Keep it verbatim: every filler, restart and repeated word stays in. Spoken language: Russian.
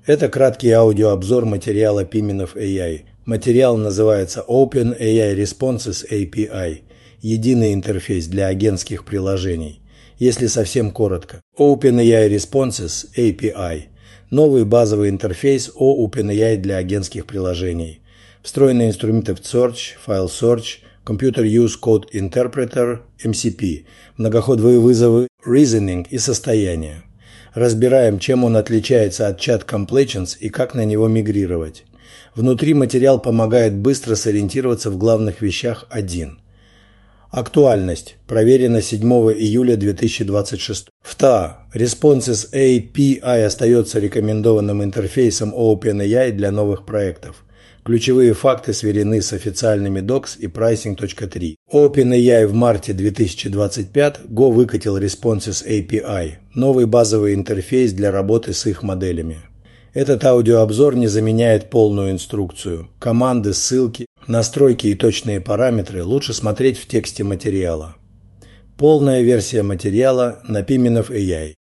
Это краткий аудиообзор материала Piminov эй ай. Материал называется OpenAI Responses эй пи ай – единый интерфейс для агентских приложений. Если совсем коротко, OpenAI Responses эй пи ай – новый базовый интерфейс о OpenAI для агентских приложений. Встроенные инструменты в Search, File Search, Computer Use Code Interpreter, эм си пи, многоходовые вызовы, Reasoning и состояние. Разбираем, чем он отличается от Chat Completions и как на него мигрировать. Внутри материал помогает быстро сориентироваться в главных вещах один. Актуальность. Проверено седьмого июля две тысячи двадцать шестого. Второе. Responses эй пи ай остается рекомендованным интерфейсом OpenAI для новых проектов. Ключевые факты сверены с официальными докс и прайсинг точка три. OpenAI в марте две тысячи двадцать пятого Go выкатил Responses эй пи ай, новый базовый интерфейс для работы с их моделями. Этот аудиообзор не заменяет полную инструкцию. Команды, ссылки, настройки и точные параметры лучше смотреть в тексте материала. Полная версия материала на Piminov эй ай.